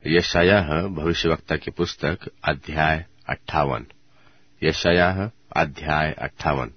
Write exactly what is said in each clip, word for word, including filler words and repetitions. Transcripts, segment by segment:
यशायाह भविष्यवक्ता की पुस्तक अध्याय अट्ठावन। यशायाह अध्याय अट्ठावन।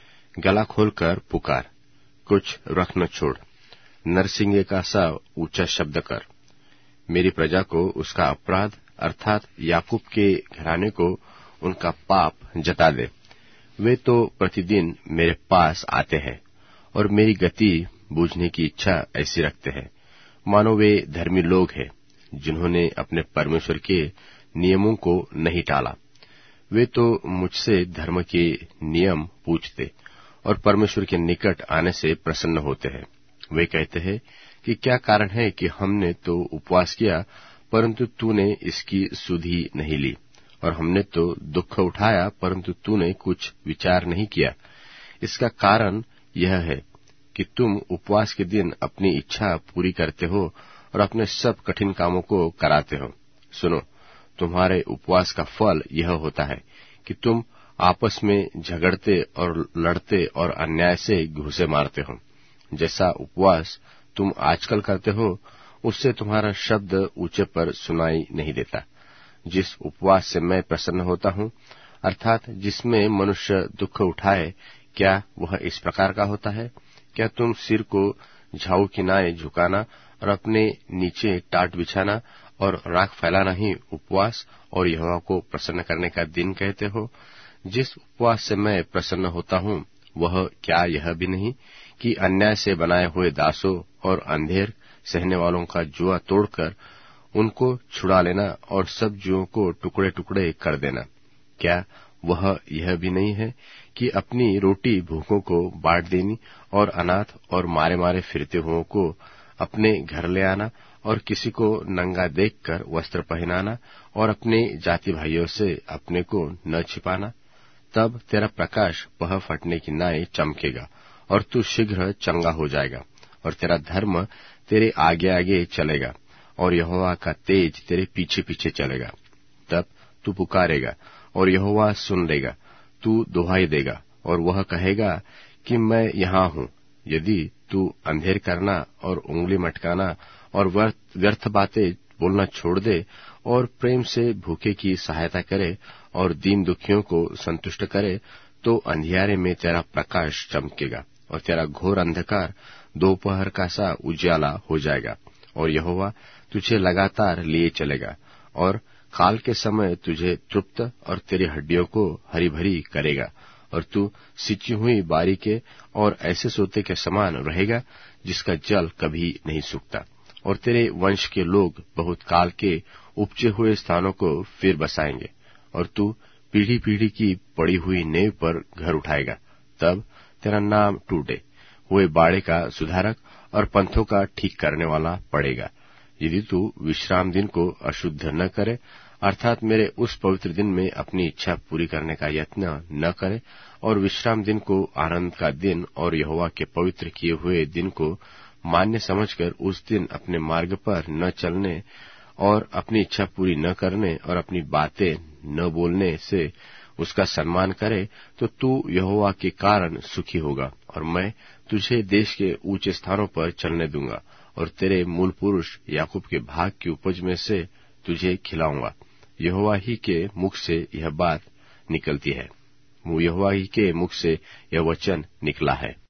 गला खोलकर पुकार, कुछ रख न छोड़, नरसिंगे का सा ऊंचा शब्द कर। मेरी प्रजा को उसका अपराध अर्थात याकूब के घराने को उनका पाप जता दे। वे तो प्रतिदिन मेरे पास आते हैं और मेरी गति बूझने की इच्छा ऐसी रखते हैं मानो वे धर्मी लोग हैं जिन्होंने अपने परमेश्वर के नियमों को नहीं टाला। वे तो मुझसे धर्म के नियम पूछते और परमेश्वर के निकट आने से प्रसन्न होते हैं। वे कहते हैं कि क्या कारण है कि हमने तो उपवास किया परंतु तूने इसकी सुधि नहीं ली, और हमने तो दुख उठाया परंतु तूने कुछ विचार नहीं किया। इसका कारण यह है कि तुम उपवास के दिन अपनी इच्छा पूरी करते हो और अपने सब कठिन कामों को कराते हो। सुनो, तुम्हारे उपवास का फल यह होता है कि तुम आपस में झगड़ते और लड़ते और अन्याय से घूंसे मारते हो। जैसा उपवास तुम आजकल करते हो उससे तुम्हारा शब्द ऊंचे पर सुनाई नहीं देता। जिस उपवास से मैं प्रसन्न होता हूँ अर्थात जिसमें मनुष्य दुख उठाए, क्या वह इस प्रकार का होता है? क्या तुम सिर को झाऊ किनारे झुकाना और अपने नीचे टाट बिछाना और राख फैलाना ही उपवास और यहोवा को प्रसन्न करने का दिन कहते हो? जिस उपवास से मैं प्रसन्न होता हूँ वह क्या यह भी नहीं कि अन्याय से बनाए हुए दासों और अंधेर सहने वालों का जुआ तोड़कर उनको छुड़ा लेना और सब जुओं को टुकड़े टुकड़े कर देना? क्या वह यह भी नहीं है कि अपनी रोटी भूखों को बांट देनी और अनाथ और मारे मारे फिरते हुओं को अपने घर ले आना और किसी को नंगा देखकर वस्त्र पहनाना और अपने जाति भाइयों से अपने को न छिपाना? तब तेरा प्रकाश पह फटने की नाई चमकेगा और तू शीघ्र चंगा हो जाएगा और तेरा धर्म तेरे आगे आगे चलेगा और यहोवा का तेज तेरे पीछे पीछे चलेगा। तब तू पुकारेगा और यहोवा सुन लेगा। तू दुहाई देगा और वह कहेगा कि मैं यहाँ हूँ। यदि तू अंधेर करना और उंगली मटकाना और व्यर्थ बातें बोलना छोड़ दे और प्रेम से भूखे की सहायता करे और दीन दुखियों को संतुष्ट करे, तो अंधियारे में तेरा प्रकाश चमकेगा और तेरा घोर अंधकार दोपहर का सा उजाला हो जाएगा और यहोवा तुझे लगातार लिए चलेगा और काल के समय तुझे तृप्त और तेरी हड्डियों को हरी भरी करेगा और तू सिंची हुई बारी के और ऐसे सोते के समान रहेगा जिसका जल कभी नहीं सूखता। और तेरे वंश के लोग बहुत काल के उपजे हुए स्थानों को फिर बसाएंगे और तू पीढ़ी पीढ़ी की पड़ी हुई नेव पर घर उठाएगा। तब तेरा नाम टूटे हुए बाड़े का सुधारक और पंथों का ठीक करने वाला पड़ेगा। यदि तू विश्राम दिन को अशुद्ध न करे अर्थात मेरे उस पवित्र दिन में अपनी इच्छा पूरी करने का यत्न न करे और विश्राम दिन को आनंद का दिन और यहोवा के पवित्र किए हुए दिन को मान्य समझकर उस दिन अपने मार्ग पर न चलने और अपनी इच्छा पूरी न करने और अपनी बातें न बोलने से उसका सम्मान करे, तो तू यहोवा के कारण सुखी होगा और मैं तुझे देश के ऊंचे स्थानों पर चलने दूंगा और तेरे मूल पुरुष याकूब के भाग की उपज में से तुझे खिलाऊंगा। यहोवा ही के मुख से यह बात निकलती है, यहोवा ही के मुख से यह वचन निकला है।